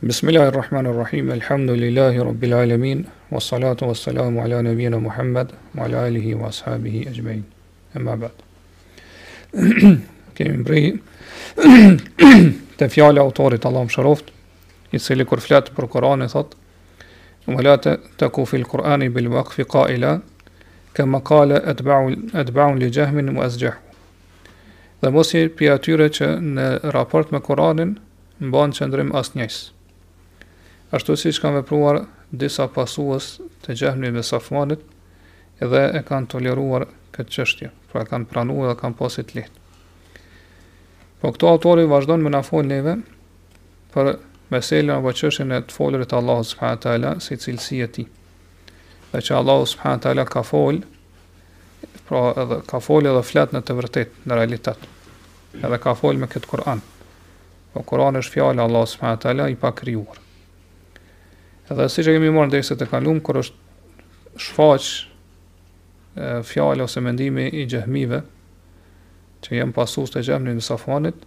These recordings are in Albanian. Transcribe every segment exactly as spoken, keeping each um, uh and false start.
Bismillahirrahmanirrahim. Alhamdulillahi rabbil alamin. Wassalatu wassalamu ala nabiyyina Muhammad wa ala alihi wa ashabihi ajma'in. Amma ba'd. Kemi mbrej te fjala e autorit Allahu mëshiroft, i cili kur flet për Kur'anin thot: "Wa la taku fil Qur'ani bil waqfi qa'ila kama qala atba'u atba'u li jahmin wa asjah." Dhe mos je pi atyre që në raport me Kur'anin mban qëndrim asnjës. Ashtu si që kanë vepruar disa pasues të Gjahmit dhe Safwanit, edhe e kanë toleruar këtë çështje, pra e kanë pranuar dhe kanë pasit lehtë. Po këto autori vazhdon me na fol neve për meselën apo çështjen e të folurit të Allahut subhanahu wa taala si cilësi e tij. Dhe që Allahu subhanahu wa taala ka fol, pra edhe ka fol edhe flet në të vërtetë, në realitet. Edhe ka fol me këtë Kur'an. Po Kur'ani është fjala e Allahut subhanahu wa taala i pa krijuar. Edhe si që kemi marrë ndërse të kalum, kur është shfaq fjala ose mendimi i Gjahmive, që jem pasus të Gjahmit në Safwanit,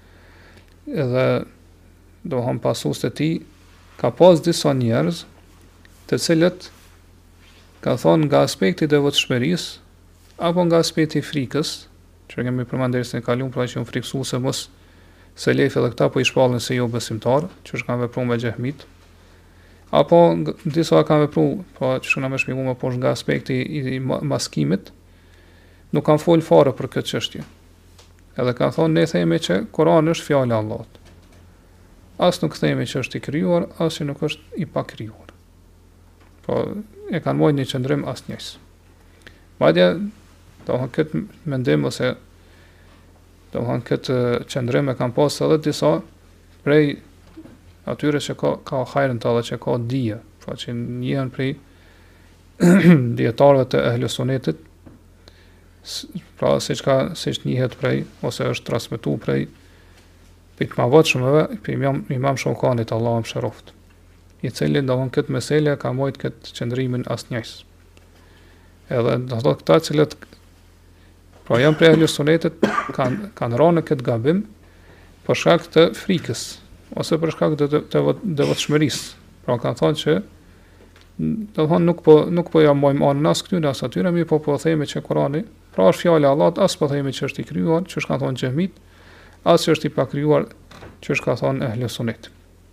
edhe do ham pasus të ti, ka pas disa njerëz, të cilët ka thonë nga aspekti i devotshmërisë, apo nga aspekti i frikës, që kemi përmendur ndërse të kalum, pra që unë friksu se mos se lefe dhe këta po i shpallin se jo besimtar, që është kanë vepruar me Gjahmit, apo disa kanë vepruar, po që shkona me shpjegua më poshtë nga aspekti i maskimit, nuk kanë fol fare për këtë çështje. Edhe kanë thonë ne themi që Kurani është fjala e Allahut. As nuk themi që është i krijuar, as që nuk është i pa krijuar. Po e kanë marrë një qëndrim asnjës. Madje do të këtë mendim ose do të këtë qëndrim e kanë pasur edhe disa prej atyre që ka, ka hajrën të dhe që ka dije, pra që njën prej djetarëve të Ehlus Sunnetit, pra si që ka, si që njëhet prej, ose është transmitu prej për të mavatshmëve, për imam, imam Shaukanit, Allah më shëroft, i cili do në këtë mesele ka mojtë këtë qëndrimin asnjës. Edhe do të këta cilët, pra janë prej Ehlus Sunnetit, kanë, kanë rënë këtë gabim, për shkak të frikës, ose për shkak të devotshmërisë. Pra kanë thonë që do të thonë nuk po nuk po ja mbajmë anën as këtyre as atyre, mi po po themi që Kurani, pra është fjala e Allahut, as po themi që është i krijuar, që është kanë thonë Gjahmit, as që është i pa krijuar, që është ka thonë Ehlus Sunnet.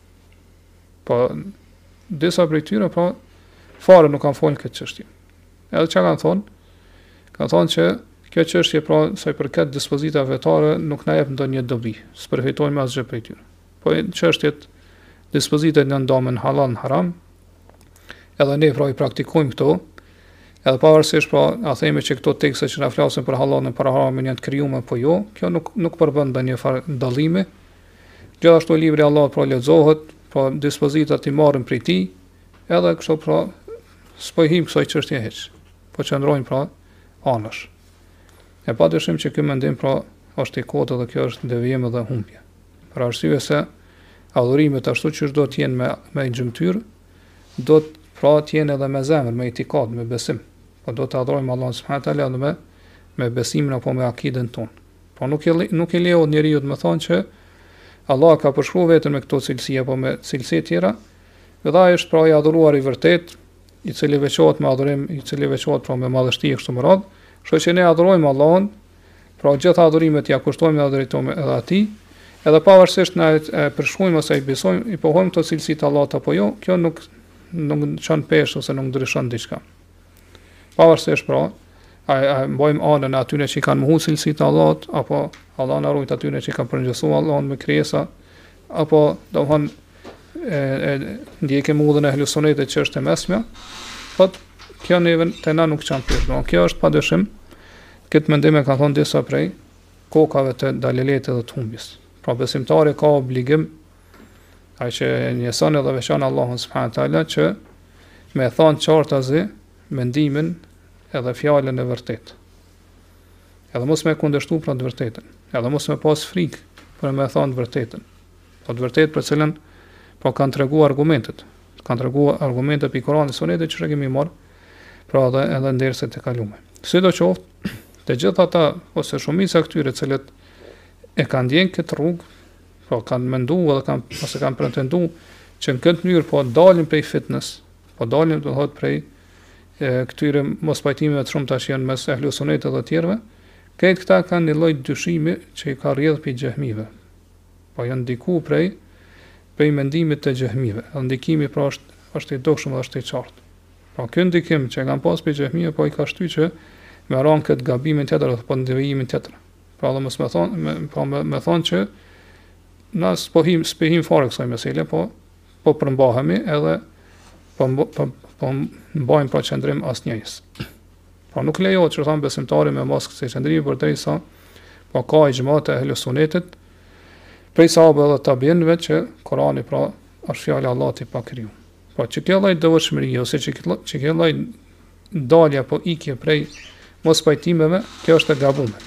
Po disa prej tyre pra fare nuk kanë folën këtë çështje. Edhe çka kanë thonë? Kanë thonë që kjo çështje pra sa i përket dispozitave vetare nuk na jep ndonjë dobi, s'përfitojmë asgjë prej tyre. Po çështjet dispozitat në ndamën halal në haram, edhe ne pra i praktikojmë këto, edhe pavarësisht pra a themi që këto tekste që na flasin për halalin për haramin janë të krijuar po jo, kjo nuk nuk përbën ndonjë farë dallimi. Gjithashtu libri i Allahut pra lexohet, pra dispozitat i marrin prej tij, edhe kështu pra s'po i him kësaj çështje hiç. Po qëndrojmë pra anësh. E padyshim që ky mendim pra është i kotë dhe kjo është devijim dhe humbje. Për arsye se adhurimet ashtu që do të jenë me me gjymtyr, do të pra të jenë edhe me zemër, me itikad, me besim. Po do të adhurojmë Allahun subhanahu wa taala me me besimin apo me akiden tonë. Po nuk e nuk e lejo njeriu të më thonë që Allah ka përshkruar vetëm me këto cilësi apo me cilësi tjera, dhe ai është pra i adhuruar i vërtet, i cili veçohet me adhurim, i cili veçohet pra me madhështi kështu me radhë. Kështu që ne adhurojmë Allahun, pra gjitha adhurimet ja kushtojmë dhe drejtojmë edhe atij. Edhe pavarësisht na e përshkruajmë ose i besojmë, i pohojmë këto cilësi të Allahut apo jo, kjo nuk nuk çon peshë ose nuk ndryshon diçka. Pavarësisht pra, a, a mbajmë anën e atyre që kanë mohu cilësitë të Allahut, apo Allah na ruajt atyre që kanë përngjësuar Allahun me krijesa, apo domthon e, e ndjekim udhën e Ehlus Sunnetit që është e mesme, po kjo neve te na nuk çon peshë. Do kjo është padyshim, këtë mendim e ka thonë disa prej kokave të daleletit dhe të humbjes. Pra besimtari ka obligim, ai që njëson edhe veçan Allahun subhanahu taala që me thonë qartazi mendimin edhe fjalën e vërtetë. Edhe mos me kundërshtu pra të vërtetën. Edhe mos me pas frikë për me thonë të vërtetën. Po të vërtetë për cilën po kanë treguar argumentet. Kanë treguar argumente për Kur'anin dhe Sunetin që kemi marrë, pra edhe edhe nderse të kaluara. Sidoqoftë, të gjitha ata ose shumica këtyre të cilët e kanë ndjen këtë rrugë, po kanë menduar dhe kanë ose kanë pretenduar që në këtë mënyrë po dalin prej fitness, po dalin do thotë prej e, këtyre mos pajtimeve të shumta që janë mes ehlu sunetit dhe të tjerëve, këtë këta kanë një lloj dyshimi që i ka rrjedhur prej xehmive. Po janë ndiku prej prej mendimit të xehmive. Ndikimi pra është është i dukshëm dhe është i qartë. Pra ky ndikim që kanë pas prej xehmive po i ka shtyë që me ran këtë gabimin tjetër apo ndevimin tjetër. Pra dhe mos më thon, me, po më, më thon që na spohim spehim fare kësaj mesele, po po përmbahemi edhe po po po mbajmë pa qendrim asnjëjës. Po nuk lejohet që thon besimtari me mos kësaj qendrimi përderisa po ka ixhmat e ehlu sunetit prej sahabëve dhe tabiinëve që Kurani pra është fjala e Allahut i pakrijuar. Po që kjo lloj devotshmëri ose që kjo që kjo lloj dalja po ikje prej mos pajtimeve, kjo është e gabuar.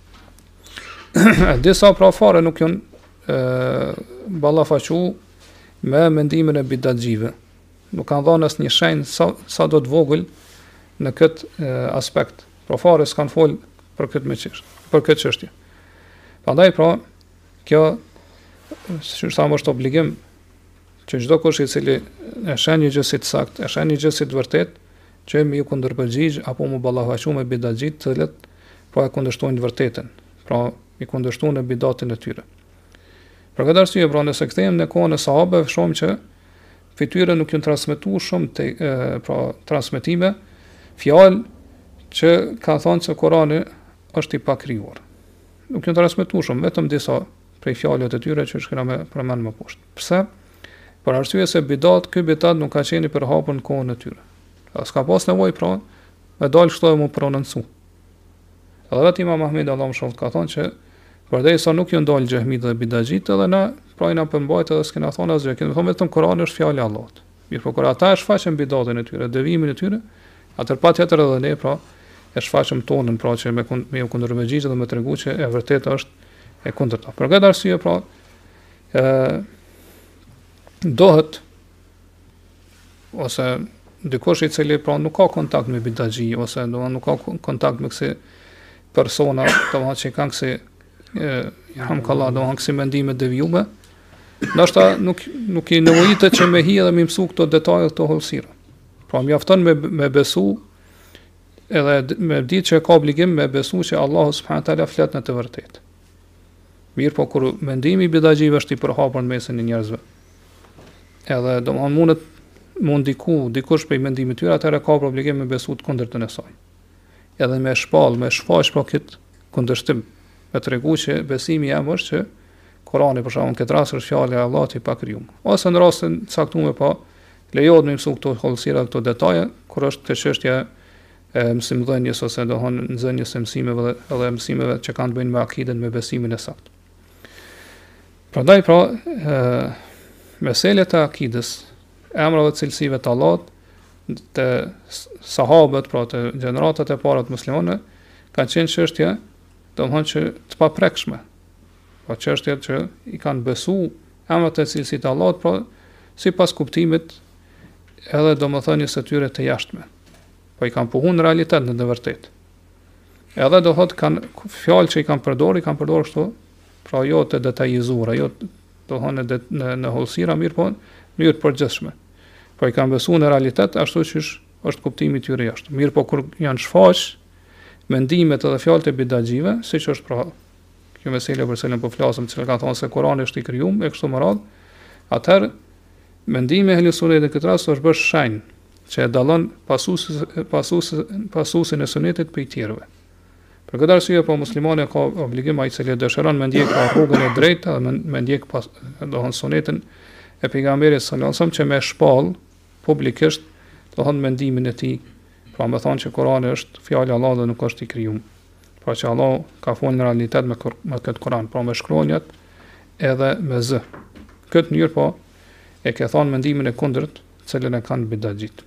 Disa pra fare nuk janë ballafaqu me mendimin e bidatxive. Nuk kanë dhënë asnjë shenjë sa, sa do të vogël në këtë aspekt. Pra fare s'kan fol për këtë me çështje, për këtë çështje. Prandaj pra kjo si thamë është obligim që çdo kush i cili e shën një gjë si të saktë, e shën një gjë si të vërtetë, që më ju kundërpërgjigj apo më ballafaqu me bidatxit, të cilët pra e kundërshtojnë të vërtetën. Pra i kundërshtojnë bidatin e tyre. Për këtë arsye pra nëse kthehemi në kohën e sahabëve, shohim që fytyra nuk janë transmetuar shumë te e, pra transmetime fjalë që ka thënë se Kurani është i pakrijuar. Nuk janë transmetuar shumë, vetëm disa prej fjalëve të tyre që shkruan me përmend më poshtë. Pse? Për arsye se bidat, ky bidat nuk ka qenë për hapur në kohën e tyre. S'ka pas nevojë pra me dalë kështu e mu prononcu. Edhe vetë Imam Ahmedi Allahu më shoft ka thonë që përderisa nuk ju ndal xehmit dhe bidatxit, edhe na pra na përmbajt edhe s'kena thonë asgjë, kemi thonë vetëm Kurani është fjala e Allahut. Mirë, po kur ata e shfaqën bidatën e tyre, devimin e tyre, atëherë patjetër edhe ne pra e shfaqëm tonën pra që me me u kundërmëgjigj dhe me tregu që e vërtetë është e kundërta. Për këtë arsye pra ë dohet ose dikush i cili pra nuk ka kontakt me bidatxhi ose do nuk ka kontakt me kësi persona, do të thotë që kanë kësi e hamkallah, do kanë kësi mendime devijume, ndoshta nuk nuk i nevojitet që me hi edhe me mësu këto detaje, këto hollësira. Pra mjafton me me besu edhe me ditë që ka obligim me besu që Allahu subhanahu wa taala flet në të vërtetë. Mirë, po kur mendimi i bidatxhive është i përhapur në mesin e njerëzve, edhe do të mundet mund diku, dikush për i mendimit tyre, atëherë ka për obligim me besu të kundërtën e saj. Edhe me shpall, me shfaq për këtë kundërshtim, me të regu që besimi jam është që Kurani për shkakun këtë rast është fjala e Allahut i pakrijuar. Ose në rastin caktuar pa lejohet me mësu këto hollësira, këto detaje, kur është të çështja e mësimdhënies ose do të thonë nxënjes së mësimeve edhe mësimeve që kanë të bëjnë me akiden, me besimin e saktë. Prandaj pra, ë meselet e akides, emrave të cilësive të Allahut, të sahabët, pra të gjeneratat e para të muslimane, kanë qenë çështje, domethënë që të paprekshme. Po çështje që i kanë besu emrat e cilësive të Allahut, pra sipas kuptimit edhe domethënies së tyre të jashtme. Po i kanë puhuar në realitet në të vërtetë. Edhe do thotë kanë fjalë që i kanë përdorur, i kanë përdorur kështu, pra jo të detajizuara, jo do thonë në në, në hollësira mirë, po në mënyrë të përgjithshme. Po i kanë besuar në realitet ashtu siç është kuptimi i tyre jashtë. Mirë, po kur janë shfaq mendimet edhe fjalët e bidatxhive, siç është pra kjo meselë për cilën po flasim, që kanë thonë se Kurani është i krijuar e kështu me radhë, atëherë mendimi e ehlusunnetit në këtë rast është bërë shenjë që e dallon pasuesin pasuesin pasuesin e sunetit prej tjerëve. Për këtë arsye po muslimani ka obligim ai i cili dëshiron me ndjek rrugën e drejtë, me ndjek pas do të thonë sunetin e pejgamberit sallallahu alajhi wasallam, që me shpall publikisht do thonë mendimin e tij, pra me thonë që Kurani është fjala e Allahut dhe nuk është i krijuar. Pra që Allah ka folur në realitet me me këtë Kur'an, pra me shkronjat edhe me z. Këtë mënyrë po e ke thonë mendimin e kundërt, cilën e kanë bidatxhit.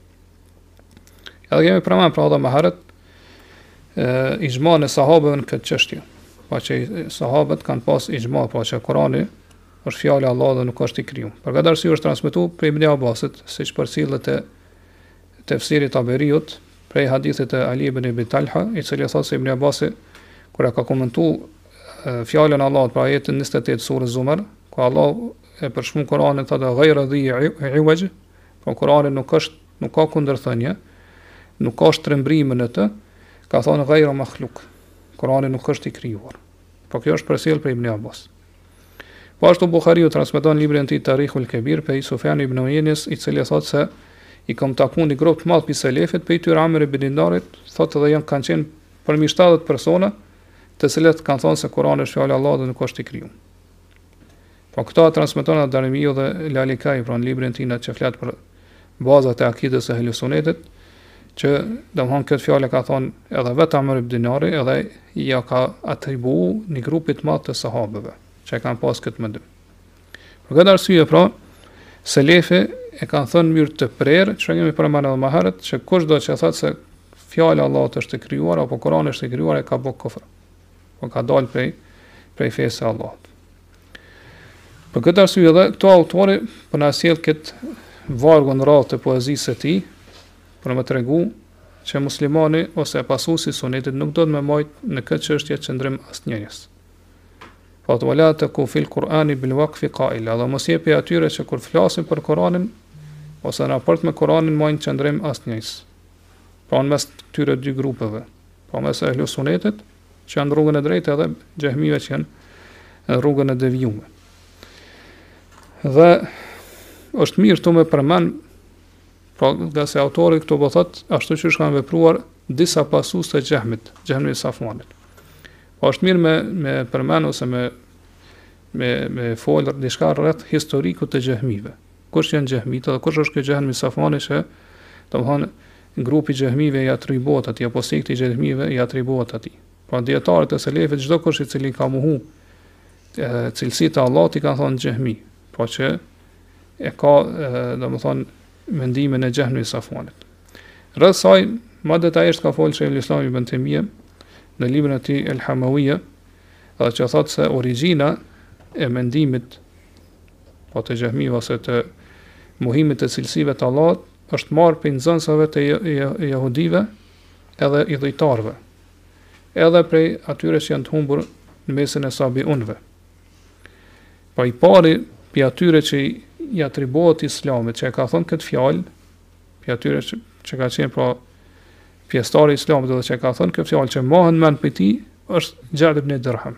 Edhe kemi përmend pra edhe më herët ixhman e sahabëve në këtë çështje. Pa që sahabët kanë pas ixhma, pra që Kurani është fjala e Allahut dhe nuk është i krijuar. Për këtë arsye është transmetuar prej Ibn Abbasit, siç përcillet te tefsirit Taberiut, prej hadithit e Ali ibn Abi Talha, i cili thotë se Ibn Abbasi kur e ka komentuar fjalën e Allahut për ajetin njëzet e tetë surës Zumar, ku Allah e përshkruan Kur'anin thotë ghayra dhi iwaj, po Kur'ani nuk është, nuk ka kundërthënie, nuk ka shtrembrim në të, ka thonë ghayra makhluq. Kur'ani nuk është i krijuar. Po kjo është përsëri për Ibn Abbas. Po ashtu Buhariu transmeton librin e tij Tarikhul Kabir pe Sufjan ibn Uyainis, i cili thotë se i kam takuar një grup të madh pi selefit, pe i tyre Amr ibn Dinarit, thotë edhe janë kanë qenë për mbi shtatëdhjetë persona, të cilët kanë thonë se Kur'ani është fjalë e Allahut dhe nuk është i krijuar. Po këto transmeton Darimiu dhe Lalikai pra në librin e tij që flet për bazat e akidës së Ahlus Sunnetit, që domthon këtë fjalë ka thonë edhe vetë Amr ibn Dinari, edhe ja ka atribuar një grupi të madh të sahabëve që kanë pas këtë mendim. Për këtë arsye pra, selefi e kanë thënë mirë të prerë, që kemi përmendur edhe më herët, që kushdo që thotë se fjala e Allahut është e krijuar apo Kurani është e krijuar, e ka bë kufër. Po ka dalë prej prej fesë së Allahut. Për këtë arsye edhe këto autori po na sjell këtë vargun rradh të poezisë së tij, për më tregu që muslimani ose pasuesi i sunetit nuk do të më majt në këtë çështje qëndrim asnjëris. Po të wala të ku fil Kur'ani bil waqfi qaila, dhe mos jepi atyre që kur flasin për Kur'anin ose në raport me Kur'anin mojnë qëndrim asnjëris. Pra në mes këtyre dy grupeve, pra mes Ahlus Sunnetit që janë rrugën e drejtë edhe xehmive që janë rrugën e devijuar. Dhe është mirë të më përmend, pra nga se autori këto po thot ashtu që kanë vepruar disa pasues të xehmit, xehmit Safuanit. Po është mirë me me përmend ose me me me folër diçka rreth historikut të xehmive. Kush janë xehmit dhe kush është ky xehmi Safuani që domthonë grupi xehmive i atribuohet atij apo sekti i xehmive i atribuohet atij. Pra dietarët e selefit çdo kush i cili ka mohu cilësitë e Allahut i kanë thonë xehmi, po që e ka domethënë mendimin e xehmit Safuanit. Rreth saj më detajisht ka folur Sheikhul Islam Ibn Taymija në librin e tij El Hamawiyya, edhe që thotë se origjina e mendimit po të xehmive ose të mohimit të cilësive të Allahut është marrë prej nxënësave të jehudive edhe i dhujtarëve, edhe prej atyre që janë të humbur në mesin e sabiunëve. Po i pari pi atyre që i atribuohet Islamit, që e ka thënë këtë fjalë, pi atyre që, që ka qenë pra pjesëtari i Islamit dhe që e ka thënë këtë fjalë që mohen mend për ti, është Gjad ibn Dirham.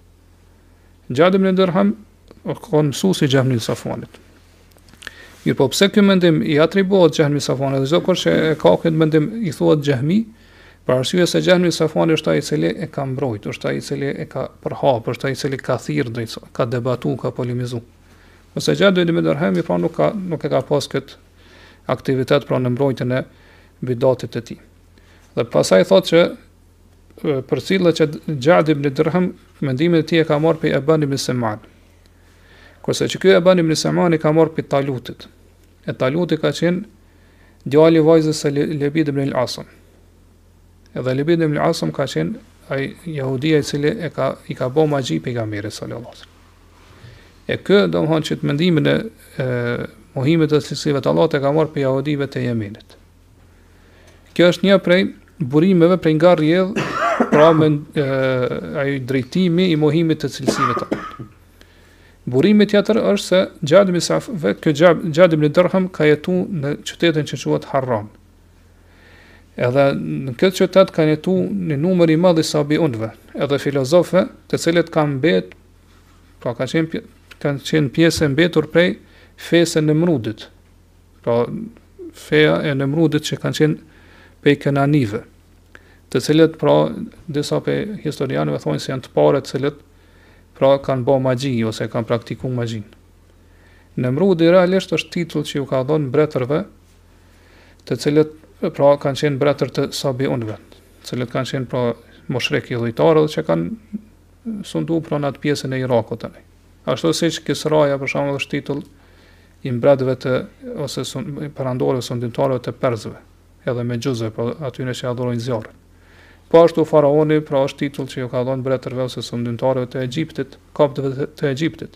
Gjad ibn Dirham ka mësuesi i xehmit Safuanit. Mirë, po pse ky mendim i atribuohet xehmit Safuanit, dhe çdo kush që e ka këtë mendim i thuhet xehmi, për arsye se xehmi Safuani është ai i cili e ka mbrojtur, është ai i cili e ka përhapur, është ai i cili ka thirrë drejt, ka debatuar, ka polemizuar. Ose Gjad ibn Dirham pra nuk ka nuk e ka pas këtë aktivitet pra në mbrojtjen e bidatit të tij. Dhe pasaj thotë që për cilët që Gjad ibn Dirham mendimin e tij e ka marrë prej Eban ibn Sem'an. Kurse që ky Eban ibn Sem'an i ka marrë prej Talutit. E Taluti ka qenë djali i vajzës së Lebid ibn al-Asam. Edhe Lebid ibn al-Asam ka qenë ai jehudia i cili e ka i ka bë magji pejgamberit sallallahu alaihi wasallam. E kë domthonjë që mendimin e, e mohimit të cilësive të Allahut e ka marrë prej jehudive të Yemenit. Kjo është një prej burimeve prej nga rrjedh, pra me e, ai drejtimi i mohimit të cilësive të Allahut. Burimi tjetër është se Gjad ibn Saf, vetë ky Gjad ibn Dirham ka jetuar në qytetin që quhet Harran. Edhe në këtë qytet kanë jetuar një numër i madh i sabiunëve, edhe filozofëve, të cilët kanë mbet, pra kanë qenë kanë qenë pjesë e mbetur prej fesë e Nemrudit. Pra feja e Nemrudit që kanë qenë pej Kenanive, të cilët pra disa pej historianëve thonë se janë të parë të cilët pra kanë bë magji ose kanë praktikuar magjin. Nemrudi realisht është titull që u ka dhënë mbretërve, të cilët pra kanë qenë mbretër të sabiunëve, të cilët kanë qenë pra moshrekë dhujtarë që kanë sundu pra në atë pjesën e Irakut tani. Ashtu siç Kisraja për shembull është titull i mbretëve të ose perandorëve sundimtarëve të perzëve, edhe me gjuzë, pra atyre që adhurojnë zjarrin. Po ashtu faraoni pra është titull që ju ka dhënë mbretërve ose sundimtarëve të Egjiptit, koptëve të Egjiptit.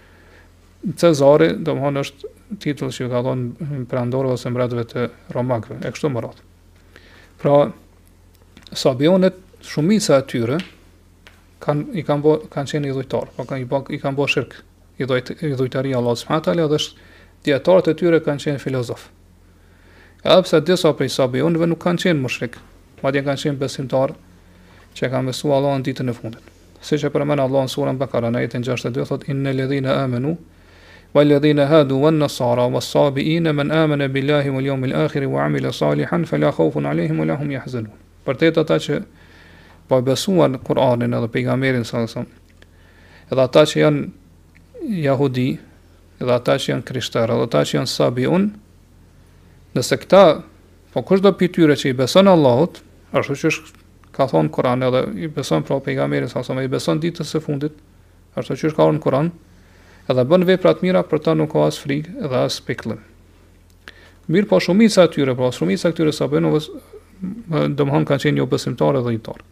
Cezari, domthonë është titull që ju ka dhënë perandorëve ose mbretërve të romakëve, e kështu me radhë. Pra sabionët, shumica e tyre kanë i kanë bë kanë qenë idhujtar, po kanë i, i kanë bërë shirk i dhujtaria Allah subhanahu wa taala dhe dietarët e tyre kanë qenë filozof. Edhe pse disa prej sahabëve nuk kanë qenë mushrik, madje kanë qenë besimtarë që kanë besuar Allahun ditën e fundit. Siç e përmend Allah në surën Bakara në ajetin gjashtëdhjetë e dy thotë innal ladhina amanu wal ladhina hadu wan nasara was sabiina man amana billahi wal yawmil akhir wa amila salihan fala khawfun alayhim wa lahum yahzanun. Përtet ata që po besuan Kur'anin edhe pejgamberin sallallahu alajhi wasallam, edhe ata që janë jahudi, edhe ata që janë krishterë, edhe ata që janë sabiun, nëse këta, po kushdo prej tyre që i beson Allahut, ashtu që ka thonë Kur'ani edhe i beson pra pejgamberin sallallahu alajhi wasallam, i beson ditës së fundit, ashtu që ka në Kur'an, edhe bën vepra të mira, për ta nuk ka as frikë edhe as pikëllim. Mirë, po shumica e tyre, po shumica e këtyre sahabëve domthon kanë qenë jo besimtarë dhe dhujtarë.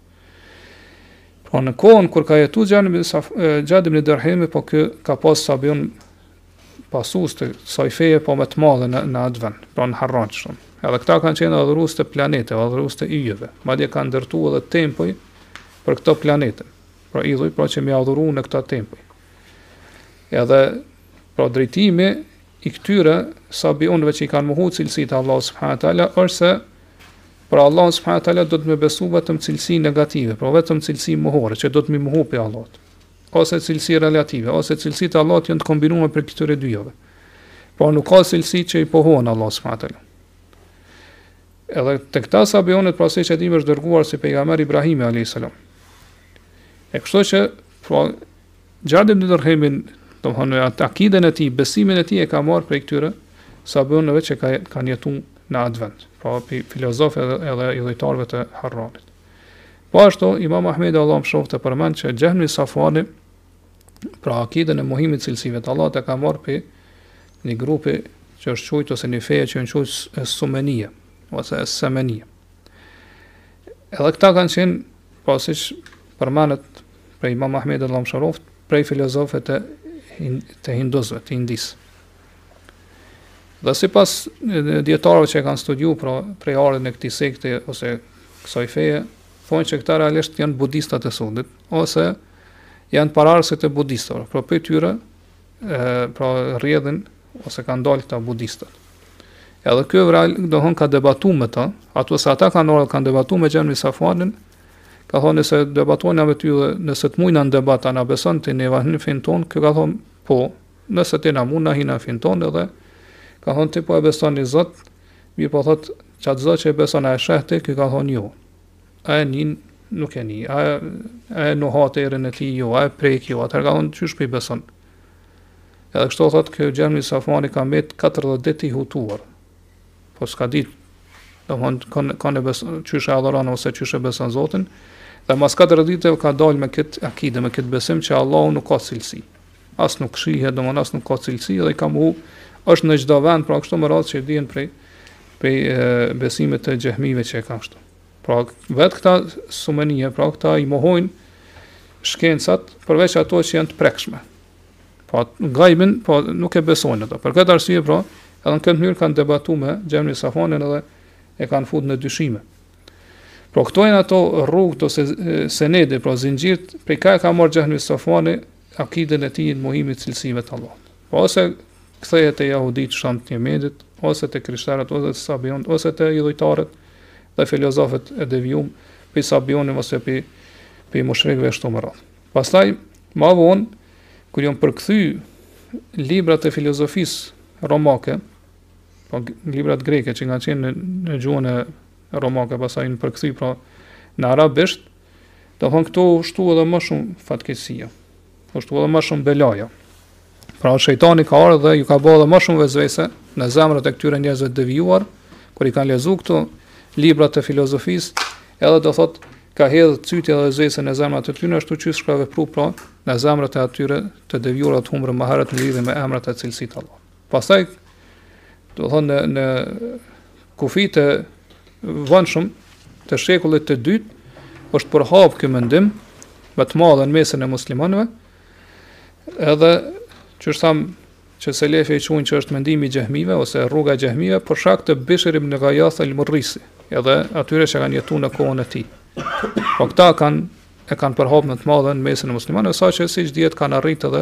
Pra në kohën kur ka jetu Gjad ibn Dirhami, po kë ka pas sahabën pasues të kësaj feje po më të madhe në, në atë vend, pra në Harran shumë. Edhe këta kanë qenë adhurues të planeteve, adhurues të yjeve, madje kanë ndërtuar edhe tempoj për këto planete. Pra idhuj, pra që më adhuru në këta tempoj. Edhe pra drejtimi i këtyre sahabëve që i kanë mohuar cilësitë e Allahut subhanahu wa taala është se pra Allah subhanahu wa taala do të më besu vetëm cilësi negative, pra vetëm cilësi mohore që do të më mohu pe Allahut. Ose cilësi relative, ose cilësitë e Allahut janë të kombinuara për këtyre dyjave. Pra nuk ka cilësi që i pohon Allah subhanahu wa taala. Edhe te këta sahabënët pra siç e dimë është dërguar si pejgamberi Ibrahim alayhis salam. E kështu që pra Gjad ibn Dirhami, domthonë atë akiden e tij, besimin e tij e ka marrë prej këtyre sahabënëve që ka, kanë jetuar në atë vend, pra filozofë edhe, edhe i dhujtarëve të Harranit. Po ashtu, Imam Ahmedi Allah më shohë të përmend që Jahmi Safwani, pra akiden e mohimit cilësive të Allahut e ka marrë për një grupi që është quajtur ose një feje që është quajtur Sumenia ose Semenia. Edhe këta kanë qenë, pra siç përmendet për Imam Ahmedi Allah më shohë, prej filozofëve të, të hinduzëve, të indisë. Dhe si pas djetarëve që kanë studiu pra, prej ardhën e këtij sekte ose kësaj feje, thonë që këta realisht janë budistat e sundit, ose janë pararësit e budistave, pra për tyre e, pra rrjedhin ose kanë dalë këta budistat. Edhe kjo real dohon ka debatu me ta, ato se ata kanë ardhur kanë debatu me Gjahmi Safwanin, ka thonë se debatojnë me ty dhe nëse të mujna në debat ana beson ti ne vahnin fin ton, kjo ka thonë po, nëse ti na mund na hina fin ton edhe ka thonë ti po e beson një Zot, mirë po thotë qatë Zot që e beson a e shehti, kjo ka thonë jo. A e nin, nuk e ni, a e, a e nuhat e erën e ti jo, a e prek jo, atër ka thonë qysh për i beson. Edhe kështu thotë kjo Gjahmi Safwani ka mbet katërdhjetë ditë i hutuar, po s'ka ditë, do thonë kanë e beson, qysh e adhuron ose qysh e beson Zotin, dhe mas katërdhjetë ditëve ka dalë me këtë akide, me këtë besim që Allahu nuk ka cilësi. As nuk shihet, domthonë as nuk ka cilësi dhe i ka mohu është në çdo vend, pra kështu më radhë që dihen prej prej besimit të xehmive që e kanë kështu. Pra vetë këta sumenie, pra këta i mohojnë shkencat përveç ato që janë të prekshme. Po gajbin, po nuk e besojnë ato. Për këtë arsye, pra, edhe në këtë mënyrë kanë debatuar me Gjahmi Safwanin edhe e kanë futur në dyshime. Pra këto janë ato rrugët ose senede, pra zinxhirt, prej ka ka marrë Gjahmi Safwani akiden e tij në mohimit cilësive të Allahut. Po ose kthehet te jahudit shant të Jemedit, ose te krishterët, ose te sabion, ose te idhujtarët dhe filozofët e devijum, pe sabionin ose pe pe mushrikëve ashtu më radh. Pastaj më vonë kur janë përkthy librat e filozofisë romake, po librat greke që kanë qenë në, në gjuhën e romake, pastaj në përkthy pra në arabisht, do thonë këto shtu edhe më shumë fatkeqësia. Shtu edhe më shumë belaja. Pra shejtani ka ardhur dhe ju ka bërë më shumë vezvese në zemrat e këtyre njerëzve të devijuar, kur i kanë lexuar këto libra të filozofisë, edhe do thotë ka hedhur cytje dhe vezvese në zemrat e tyre, ashtu që shka vepru pra në zemrat e atyre të devijuar të humrë më herët në lidhje me emrat e cilësitë të Allahut. Pastaj do thonë në, në kufit e vëndshëm të shekullit të dytë është përhap ky mendim më të madh në mesin e muslimanëve, edhe që është thamë që selefi e quajnë që është mendimi i xehmive ose rruga e xehmive për shkak të Bishr ibn Ghayath al-Murrisi, edhe atyre që kanë jetuar në kohën e tij. Po këta kanë e kanë përhap më të madhe në mesin e muslimanëve, saqë siç dihet kanë arritë edhe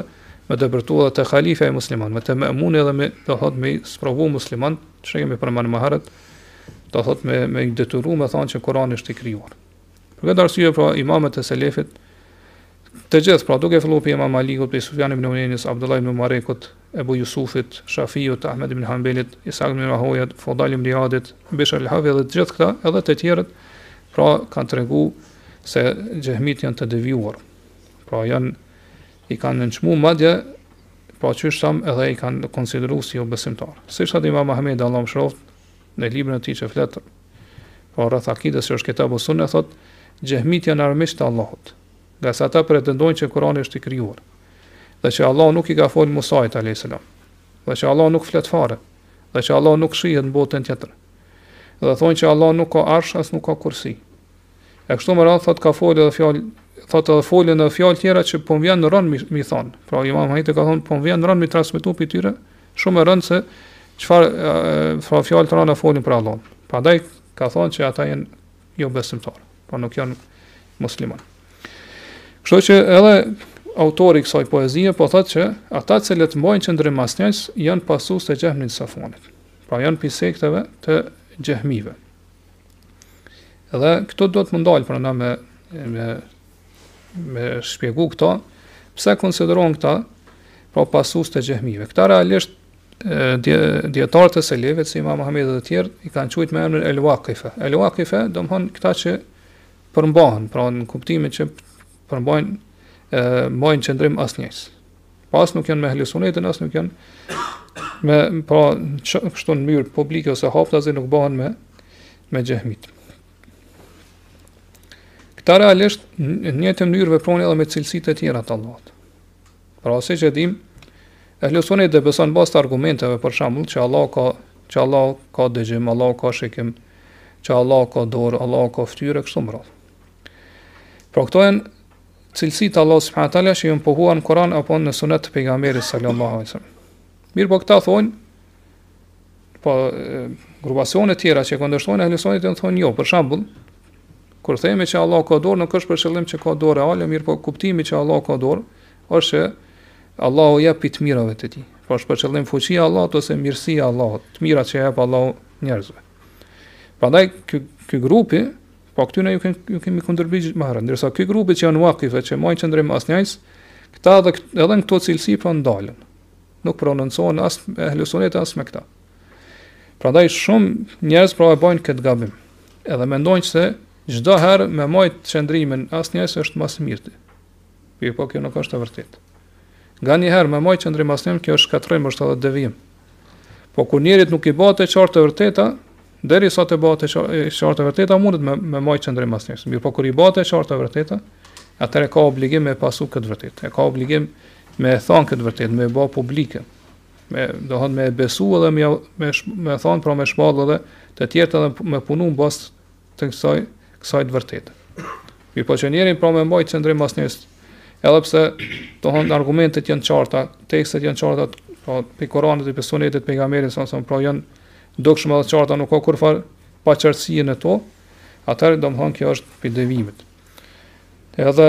me dëbërtu edhe te halife e musliman, me te mëmuni edhe me do thot me sprovu musliman, që kemi përmendur më herët, do thot me me i detyru me thonë që Kurani është i krijuar. Për këtë arsye pra imamet e selefit të gjithë, pra duke filluar pe Imam Malikut, pe Sufjan ibn Uyeynis, Abdullah ibn Mubarakut, Ebu Jusufit, Shafiut, Ahmed ibn Hanbelit, Ishaq ibn Rahawayat, Fudal ibn Iyadit, Bishr al-Hafi dhe të gjithë këta, edhe të tjerët, pra kanë tregu se xehmit janë të devijuar. Pra janë i kanë nënçmuar madje, pra qysh tham edhe i kanë konsideruar si jo besimtar. Siç thotë Imam Ahmed Allahu mëshiroft në librin e tij që flet pra rreth akides që është Kitabu Sunne, thotë xehmit janë armiqtë të Allahut. Nga sa ata pretendojnë që Kurani është i krijuar, dhe që Allah nuk i ka folë Musait alayhis salam, dhe që Allah nuk flet fare, dhe që Allah nuk shihet në botën tjetër, dhe thonë që Allah nuk ka arsh as nuk ka kursi. E kështu më radh thotë ka folë edhe fjalë, thotë edhe folën edhe fjalë tjera që po vjen në rënd mi, mi thon. Pra Imam Ahmed ka thonë po vjen në rënd mi transmetu pi tyre, shumë e rënd se çfarë fra fjalë të rënda folin për Allah. Prandaj ka thonë që ata janë jo besimtar, po nuk janë musliman. Kështu që edhe autori i kësaj poezie po thotë që ata që cilët mbajnë qendrim masnjës janë pasues të Jahmit Safonit. Pra janë pi sekteve të Jahmive. Edhe këto do të më ndalë për na me me me shpjegu këto, pse konsiderohen këta pra pasues të Jahmive. Këta realisht dietarët e selefit si Imam Muhamedi dhe të tjerë i kanë quajtur me emrin el-Waqife. El-Waqife do të thonë këta që përmbahen, pra në kuptimin që përmbajnë e mbajnë qendrim asnjës. Pas nuk janë me ehli sunetin, as nuk janë me pra kështu në mënyrë publike ose haptazi nuk bëhen me me xehmit. Këta realisht në një të mënyrë veprojnë edhe me cilësitë e tjera të Allahut. Pra siç e dim, ehli suneti beson bazë të argumenteve, për shembull, që Allah ka që Allah ka dëgjim, Allah ka shikim, që Allah ka dorë, Allah ka fytyrë, kështu më radh. Pra këto janë cilësi të Allah subhanahu wa taala që janë pohuar në Kur'an apo në sunet të pejgamberit sallallahu alaihi wasallam. Mirë, po këta thonë, po grupacione të tjera që kundërshtojnë ehli sunnet janë thonë jo, për shembull, kur themi që Allah ka dorë, nuk është për qëllim që ka dorë reale, mirë, po kuptimi që Allah ka dorë është që Allahu jep i të mirave të tij. Po është për qëllim fuqia e Allahut ose mirësia e Allahut, të mirat që jep Allahu njerëzve. Prandaj ky ky grupi po këtyne ju kemi ju kemi kundërgjigj më herët, ndërsa ky grupi që janë waqife, që mbajnë qendrim asnjës, këta edhe edhe në këto cilësi po ndalen. Nuk prononcohen as ehli sunnet as me këta. Prandaj shumë njerëz pra e bajnë këtë gabim. Edhe mendojnë se çdo herë me mbajt qendrimin asnjës është më së miri. Po po kjo nuk është e vërtetë. Nga një herë me mbajt qendrim asnjëm, kjo është shkatërrim, është edhe devijim. Po kur njerit nuk i bëhet e qartë e vërteta, deri sa të bëhet e qartë e vërteta mundet me me mbajt qendrim asnjës. Mirë, po kur i bëhet e qartë e vërteta, atëherë ka obligim me pasu këtë vërtetë. E ka obligim me e thonë këtë vërtetë, me e bë publike. Me do thonë me e besu edhe me me me thonë pra me shpall edhe të tjerët edhe me punu bazë të kësaj kësaj të vërtetë. Mirë, po që njerin pra me mbajt qendrim asnjës, edhe pse do thonë argumentet janë qarta, tekstet janë qarta, pra pe Kuranit e pe sunetit të pejgamberit sa sa pra janë dukshme edhe qarta, nuk ka kurfar paqartësi në to, atëherë do të thonë kjo është pi devimit. Edhe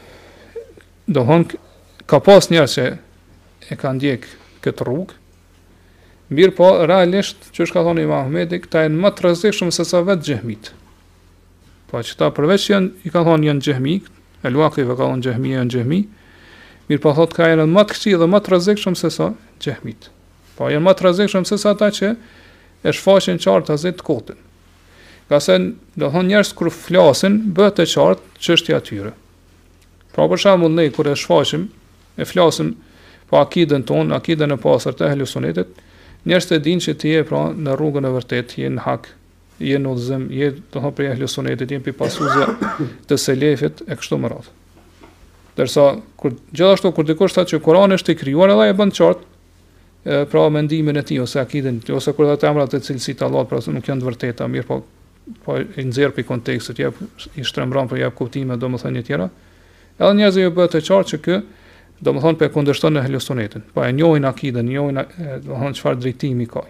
do thonë ka pas njerëz që e kanë ndjek këtë rrugë. Mirë, po realisht, që është ka thonë Imam Ahmedi, këta janë më të rrezikshëm se sa vetë xehmit. Po që ta përveç janë, i ka thonë janë xehmi, el-Waqife ka thonë xehmi janë xehmi. Mirë, po thotë ka janë më të këqij dhe më të rrezikshëm se sa xehmit. Po janë më të rrezikshëm se sa ata që e shfaqin qartë azet të kotën. Ka se do thonë njerëz kur flasin bëhet e qartë çështja e tyre. Pra për shembull ne kur e shfaqim, e flasim po akiden ton, akiden e pastër të ehli sunnetit, njerëz të dinë që ti je pra në rrugën e vërtetë, je në hak, je në udhëzim, je do thonë për ehli sunnetit, je për pasuesve të selefit e kështu me radhë. Derisa kur gjithashtu kur dikush thotë që Kurani është i krijuar, edhe e bën qartë e pra mendimin e tij ose akiden ose kur ata emrat e cilësitë të Allahut pra nuk janë të vërteta, mirë po po i nxjerr pi kontekstit, jep i shtrembron për jap kuptime domethënie tjera. Edhe njerëzit ju bëhet të qartë që kë domethënë pe kundërshton e ehli sunnetin. Po e njohin akiden, njohin domethënë çfarë drejtimi ka.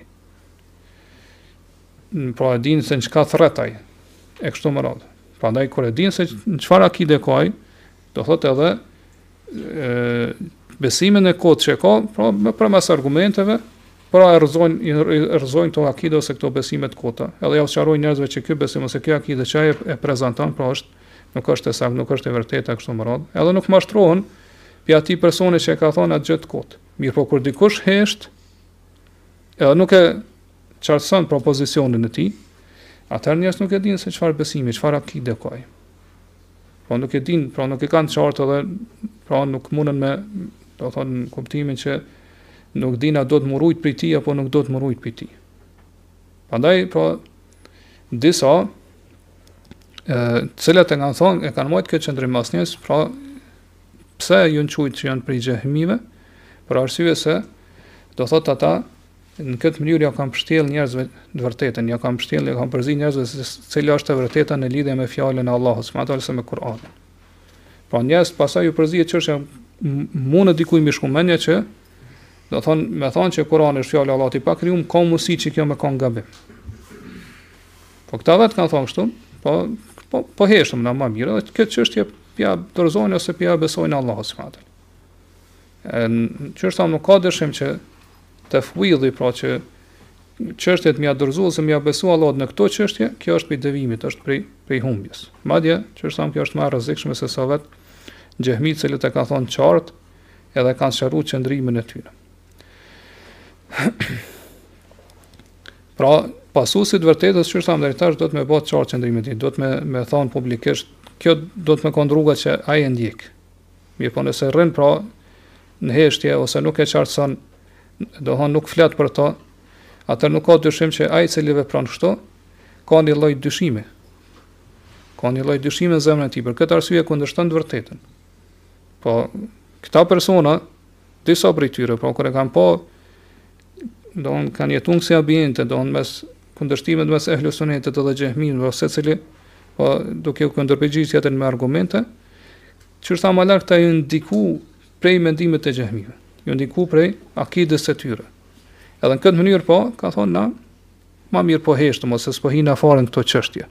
Pra e dinë se në çka thretaj e kështu me radhë. Prandaj kur e dinë se çfarë akide ka, do thotë edhe e, besimin e kotë që ka, pra për mes argumenteve, pra e rrëzojnë i rrëzojnë këto akide ose këto besime të kota. Edhe ja sqarojnë njerëzve që ky besim ose kjo akide që ai e prezanton, pra është nuk është e saktë, nuk është e vërtetë kështu më radhë. Edhe nuk mashtrohen pi atij personi që e ka thonë atë gjë të kotë. Mirë, po kur dikush hesht, edhe nuk e qartëson propozicionin e tij, atëherë njerëz nuk e dinë se çfarë besimi, çfarë akide ka ai. Po nuk e dinë, pra nuk e kanë qartë edhe pra nuk mundën me, do të thonë, kuptimin që nuk dina do të murujt prej tij apo nuk do të murujt prej tij. Prandaj, pra disa e cilat e kanë thonë, e kanë marrë këtë qendrim mas njerëz, pra pse ju quajnë që janë prej xehmive, për arsye se do thotë ata në këtë mënyrë ja kanë mbështjell njerëzve të vërtetën, ja kanë mbështjell, ja kanë përzi njerëzve se cila është e vërteta në lidhje me fjalën e Allahut, subhanallahu ose me Kur'anin. Pra njerëz pastaj ju përzihet çështja mund të dikuj më shkumendje që do thonë, me thonë që Kur'ani është fjalë e Allahut i pa krijuar, ka mundësi që kjo me kanë gabim. Po këta vetë kanë thonë kështu, po po po heshtëm na më mirë, edhe këtë çështje ja dorëzojnë ose ja besojnë Allahut subhanallahu. Ë çështja nuk ka dëshim që të fwidhi, pra që çështjet më ia dorëzuar se më ia besu Allahut në këto çështje, kjo është prej devimit, është prej prej humbjes. Madje çështja kjo është më e rrezikshme se sa vet xehmit që e ka thonë qartë, edhe kanë sqaruar qëndrimin e tyre. Pra, pasuesit vërtetës çështja ndërtash do të më bëhet qartë qëndrimin e tij, do të më më thon publikisht, kjo do të më kon rruga që ai e ndjek. Mirë, po nëse rrin pra në heshtje ose nuk e qartëson, do thonë nuk flet për to, atë nuk ka dyshim që ai i cili vepron kështu ka një lloj dyshimi. Ka një lloj dyshimi në zemrën e tij, për këtë arsye kundërshton të vërtetën. Po këta persona, disa prej tyre, pra kur e kanë pa, do thonë kanë jetuar si ambiente, do thonë mes kundërshtimit mes ehlus sunetit dhe xehminëve, ose secili po duke u kundërpërgjigjur atë me argumente, çështja më lart ta ju ndiku prej mendimit të xehmive. Ju ndiku prej akides së tyre. Edhe në këtë mënyrë po, ka thonë na, ma mirë po heshtëm, ose s'po hina fare në këto çështje.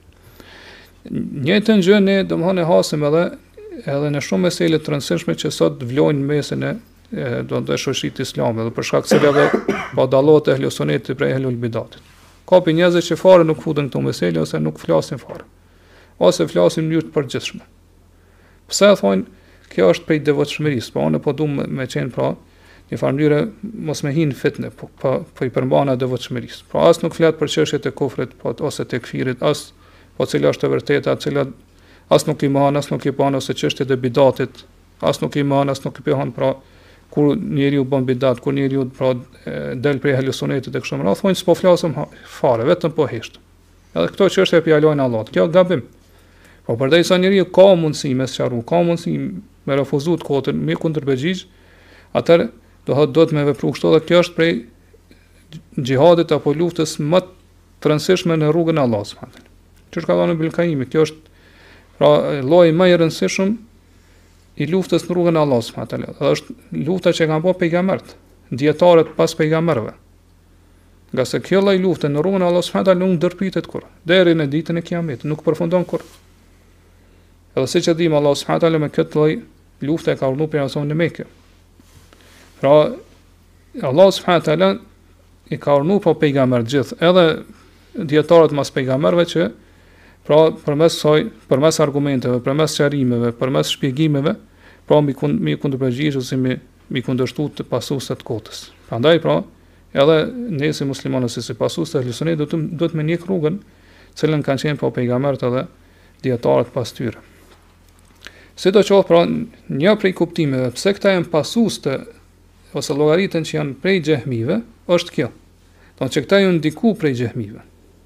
Njëjtën gjë ne domthonë e hasim edhe edhe në shumë mesele të rëndësishme që sot vlojnë mesin e, e do të shoqërisë islame, dhe për shkak se cilave po dallohet ehlus suneti prej ehlul bidatit. Ka për njerëz që fare nuk futen këto mesele ose nuk flasin fare, ose flasin në mënyrë të përgjithshme. Pse thonë kjo është prej devotshmërisë, po unë po duam me qenë pra një farë mënyre mos me hinë fitne, po, po, po i përmbana devotshmërisë. Pra as nuk flet për çështjet e kufrit, po ose të kfirit, as po cila është e vërteta, cila as nuk i mohon, as nuk i bën ose çështjet e bidatit, as nuk i mohon, as nuk i behon, pra kur njeriu bën bidat, kur njeriu pra del prej ehlus sunetit e kështu me radhë, thonë s'po flasëm fare, vetëm po hesht. Edhe këto çështje e pjalojnë Allahut. Kjo gabim. Po përderisa njeriu ka mundësi me sqaru, ka mundësi me refuzu të kotën, me kundërpërgjigj, atëherë do thotë do të më vepru kështu, dhe kjo është prej xhihadit apo luftës më të rëndësishme në rrugën e Allahut subhanallahu. Çu ka thënë Ibn Qayyim, kjo është pra lloji më i rëndësishëm i luftës në rrugën e Allahut subhanallahu. Dhe është lufta që kanë bërë pejgamberët, dietarët pas pejgamberëve. Nga se kjo lloj lufte në rrugën e Allahut subhanallahu nuk ndërpritet kurrë, deri në ditën e Kiametit, nuk përfundon kurrë. Edhe siç e dimë, Allahu subhanallahu me këtë lloj lufte ka urdhëruar pejgamberin në Mekë. Pra, Allah subhanahu taala i ka urdhëruar po pejgamber gjithë, edhe dietarët mas pejgamberëve që pra përmes saj, përmes argumenteve, përmes sqarimeve, përmes shpjegimeve, pra mi kund mi kundërpërgjigj ose mi mi kundërshtuar të pasuesve të kotës. Prandaj pra, edhe ne si muslimanë ose si pasues të ehlus sunetit do të do të më njeh rrugën, cilën kanë qenë po pejgamberët edhe dietarët pas tyre. Sidoqoftë, pra, një prej kuptimeve pse këta janë pasues të ose llogaritën që janë prej xehmive, është kjo. Do të thotë që këta janë ndiku prej xehmive.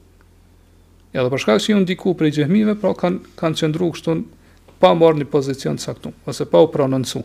Edhe për shkak se janë ndiku prej xehmive, pra kanë kanë qëndruar kështu pa marrë një pozicion të saktuar, ose pa u prononcu.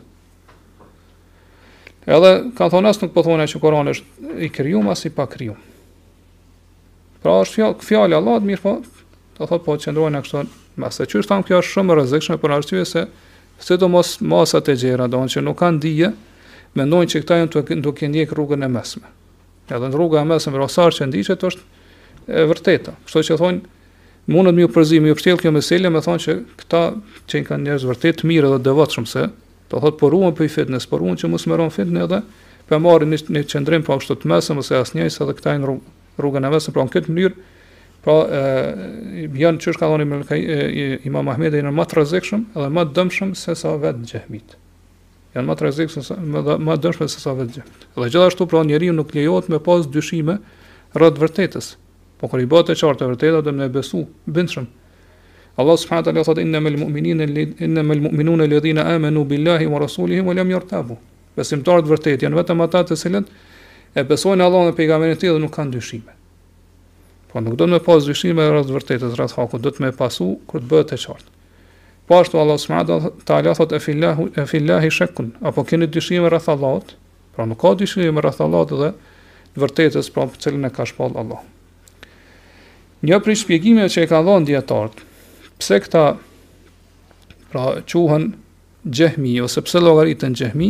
Edhe kanë thonë as nuk po thonë që Kurani është i krijuar as i pa krijuar. Pra është fjalë fjalë Allahut, mirë po, do thotë po qëndrojnë kështu, mbas se çështë thonë kjo është shumë e rrezikshme për arsye se sidomos masat e gjera, do të thonë që nuk kanë dije, mendojnë që këta janë duke ndjek rrugën e mesme. Edhe rruga e mesme rosar që ndiqet është e vërteta. Kështu që thonë mundet më u përzim, më u përcjell kjo meselë, më thonë që këta që kanë njerëz vërtet mirë dhe devotshëm, se Do thot po ruan për fitnes, po ruan që mos më ron fitnë edhe për marrin një, një qendrim pra kështu të mesëm ose asnjëse edhe këta në rrugë, rrugën e mesme, pra në këtë mënyrë pra e, janë çështë ka thënë Imam Ahmedi janë më të rrezikshëm edhe më të dëmshëm se sa vetë xehmit. Janë më të rrezikshëm më më të dëmshëm se sa vetë xehmit. Dhe gjithashtu pra njeriu nuk lejohet me pas dyshime rreth vërtetës. Po kur i bëhet e qartë e vërteta do më besu, bindshëm. Allah subhanahu wa taala thotë innamal mu'minina innamal mu'minuna alladhina amanu billahi wa rasulihi wa lam yartabu. Besimtarët vërtet janë vetëm ata të cilët e besojnë Allahun dhe pejgamberin e tij dhe nuk kanë dyshime. Po nuk do të më pas dyshime rreth vërtetës, rreth hakut, do të më pasu kur të bëhet e qartë. Po ashtu Allah subhanahu wa taala thotë e fillahu e fillahi shakkun, apo keni dyshime rreth Allahut? Pra nuk ka dyshime rreth Allahut dhe të vërtetës pra për cilën e ka shpall Allah. Një prej shpjegimeve që e ka dhënë dietarët, pse këta pra quhen xehmi ose pse llogaritën xehmi,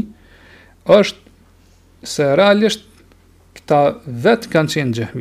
është se realisht këta vetë kanë qenë xehmi.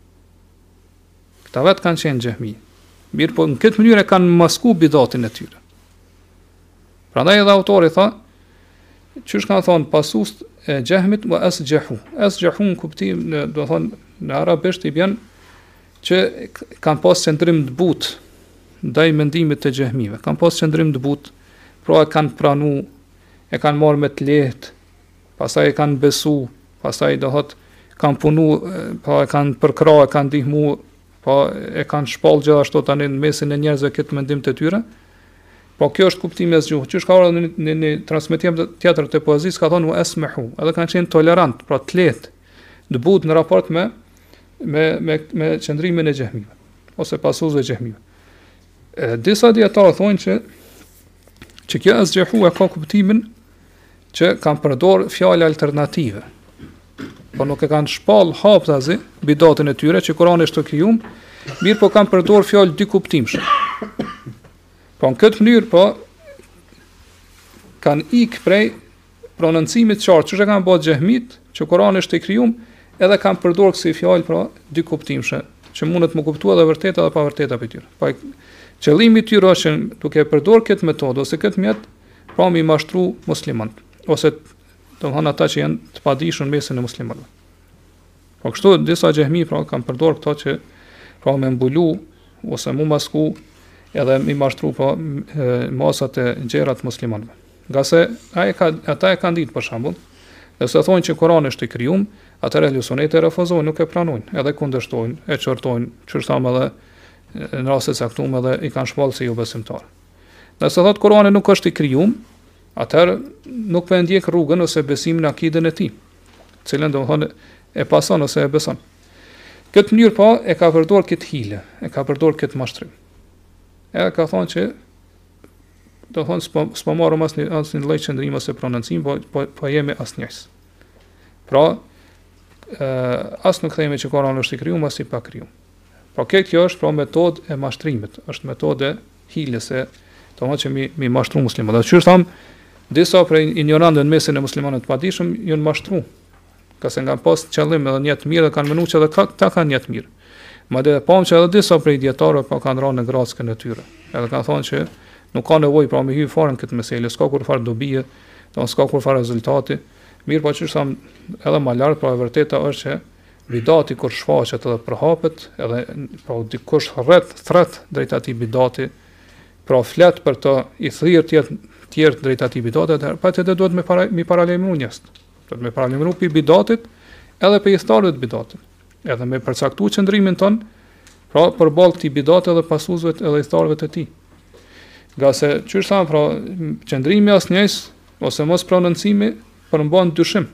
Këta vetë kanë qenë xehmi. Mirë, po në këtë mënyrë kanë masku bidatin e tyre. Prandaj edhe autori tha, çish kanë thonë pasust e xehmit wa asjahu. Asjahu në kuptim në do të thonë në arabisht i bën që kanë pas qendrim të butë ndaj mendimit të xehmive. Kanë pas qendrim të butë, pra e kanë pranu, e kanë marrë me të lehtë, pastaj e kanë besu, pastaj do thotë kanë punu, pa e kanë përkra, e kanë ndihmu, pa e kanë shpall gjithashtu tani në mesin e njerëzve këtë mendim të tyre. Po kjo është kuptimi i zgjuar. Që ka ardhur në në transmetim tjetër të poezisë ka thonë esmehu, edhe kanë qenë tolerant, pra të lehtë, të butë në raport me me me me qendrimin e xehmive ose pasuesve të xehmive. E, disa dietarë thonë që që kjo asgjehu e ka kuptimin që kanë përdor fjalë alternative. Po nuk e kanë shpall haptazi bidatën e tyre që Kurani është krijuar, mirë po kanë përdor fjalë dy kuptimshme. Po në këtë mënyrë po kanë ik prej prononcimit qartë, që që kanë bërë xehmit, që Kurani është i krijuar, edhe kanë përdor kësi fjalë pra dy kuptimshme, që mundet më kuptua edhe vërteta dhe pa vërteta për tyre. Pa qëllimi i tyre është duke përdor këtë metodë ose këtë mjet, pra mi mashtru muslimanët, ose domthonë ata që janë të padijshëm mesin e muslimanëve. Po kështu disa xehmi pra kanë përdor këto që pra me mbulu ose mu masku edhe mi mashtru pa masat e gjera të muslimanëve. Nga se ai ka ata e kanë ditë për shembull, nëse thonë që Kurani është i krijuar, atëherë lusonet e refuzojnë, nuk e pranojnë, edhe kundërshtojnë, e çortojnë, çështam edhe në raste të caktuara edhe i kanë shpallë se jo besimtar. Nëse thotë Kurani nuk është i krijuar, atëherë nuk po ndjek rrugën ose besimin në akiden e tij, cilën domthonë e pason ose e beson. Këtë mënyrë pa e ka përdor këtë hile, e ka përdor këtë mashtrim. Edhe ka thonë që do thonë s'po s'po marrëm asnjë asnjë lloj qendrimi ose prononcim, po po, po jemi asnjës. Pra, ë as nuk themi që Kurani është i krijuar, as i pa krijuar. Pra këtë kjo është pra metodë e mashtrimit, është metodë hiles e do të thonë që mi mi mashtru muslimanët. Që tham disa prej ignorantëve në mesin e muslimanëve të padijshëm janë mashtru. Ka se nga pas qëllim edhe një të mirë dhe kanë menuar që edhe ka, ta kanë një të mirë. Madje pam që edhe disa prej dietarëve pa kanë rënë në grackën e tyre. Edhe kanë thonë që nuk ka nevojë pra me hyrë fare në këtë meselë, s'ka kur fare dobie, do s'ka kur fare rezultati. Mirë, po që tham edhe më lart, pra e vërteta është që bidati kur shfaqet edhe përhapet, edhe pra dikush rreth thret drejt atij bidati, pra flet për të i thirrë tjetër tjerë drejt atij bidati, atëherë patjetër duhet me para mi paralajmëru njerëz. Duhet me paralajmëru pi bidatit edhe pe historitë të bidatit. Edhe me përcaktuar qendrimin ton, pra përballë këtij bidati edhe pasuesve edhe historive të tij. Nga se çysh thamë pra qendrimi asnjës ose mos prononcimi përmban dyshim.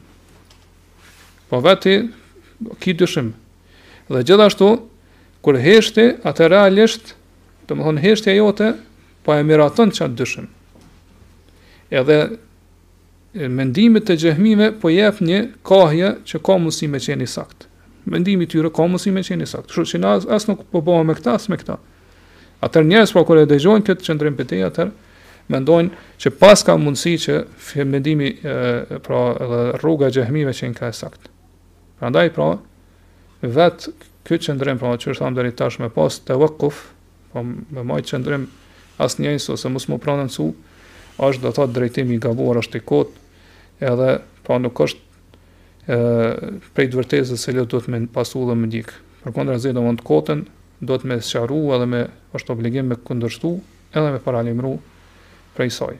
Po vetë ki dyshim. Dhe gjithashtu kur heshti, atë realisht, domethënë heshtja jote po e miraton çat dyshim. Edhe mendimit të xehmive po jep një kohje që ka mundësi me qenë i saktë. Mendimi i tyre ka mundësi me qenë i saktë. Kështu që na as nuk po bëhen me këtë as me këtë. Atëherë njerëz po kur e dëgjojnë këtë qendrim për te, atëherë mendojnë që pas ka mundësi që mendimi e, pra edhe rruga e xehmive që ka e saktë. Prandaj pra vet ky qendrim pra që është deri tash me pas tawakkuf, po me moj qendrim asnjës ose mos më prononcu, është do thotë drejtimi i gabuar është i kot, edhe pa nuk është ë prej të vërtetës se le do të me pasu dhe me dik. Përkundrazi do mund të kotën, do të me sqaru edhe me është obligim me kundërshtu edhe me paralajmëru prej saj.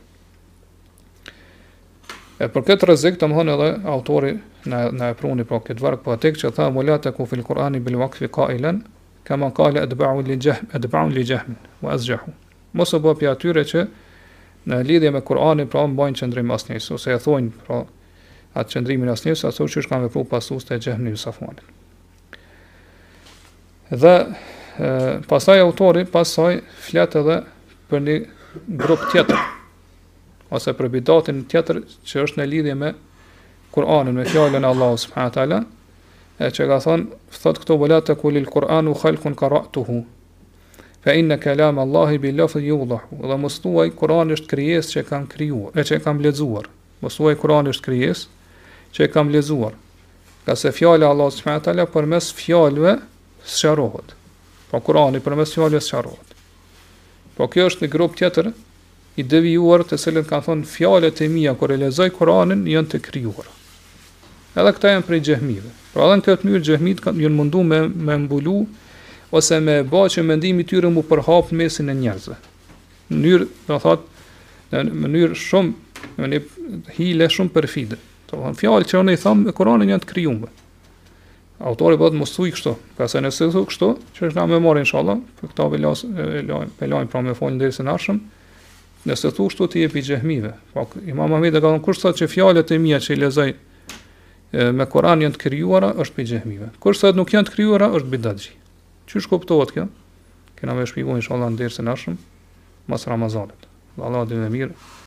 E për këtë rrezik të më thonë edhe autori na na e pruni pra këtë varg po atek që tha mulata ku fil Kur'ani bil waqfi qailan kama qala adba'u li jahm adba'u li jahm wa azjahu. Mos u bë pi atyre që në lidhje me Kur'anin pra mbajnë qëndrim asnjës ose e thonë pra atë qëndrimin asnjës ato që kanë vepruar pasues të Jahmi Safuanit. Dhe e, pasaj autori pasaj flet edhe për një grup tjetër ose për bidatin tjetër që është në lidhje me Kur'anin, me fjalën e Allahut subhanahu wa taala, e që ka thonë, thot këto wala taqulil Qur'anu khalqun qara'tuhu fa inna kalam Allahi bil lafzi yudahu. Dhe mos thuaj Kur'ani është krijesë që kam krijuar, e që kam lexuar. Mos thuaj Kur'ani është krijesë që kam lexuar. Ka se fjala e Allahut subhanahu wa taala përmes fjalëve sqarohet. Po Kur'ani përmes fjalëve sqarohet. Po kjo është një grup tjetër i devijuar të cilët kanë thonë fjalët e mia kur e lexoj Kur'anin janë të krijuara. Edhe këta janë prej xehmive. Pra edhe në këtë mënyrë xehmit kanë janë mundu me me mbulu ose me bë që mendimi i tyre mu përhap në mesin e njerëzve. Në mënyrë, do thotë, në mënyrë shumë, në një hile shumë perfide. Do thonë fjalët që unë i them me Kur'anin janë të krijuara. Autori bëhet mos thuj kështu, ka se nëse thu kështu, që është na më marr inshallah, për këta velas pelojnë pra me fol ndërsë nashëm. Nëse thu kështu ti je pi xehmive. Po Imam Ahmedi ka thënë kush thotë që fjalët e mia që i lexoj me Kur'an janë të krijuara, është pi xehmive. Kush thotë nuk janë të krijuara, është bidatxhi. Çish kuptohet kjo? Kena më shpjegoj inshallah në dersën e ardhshëm, pas Ramazanit. Allahu dhe më mirë.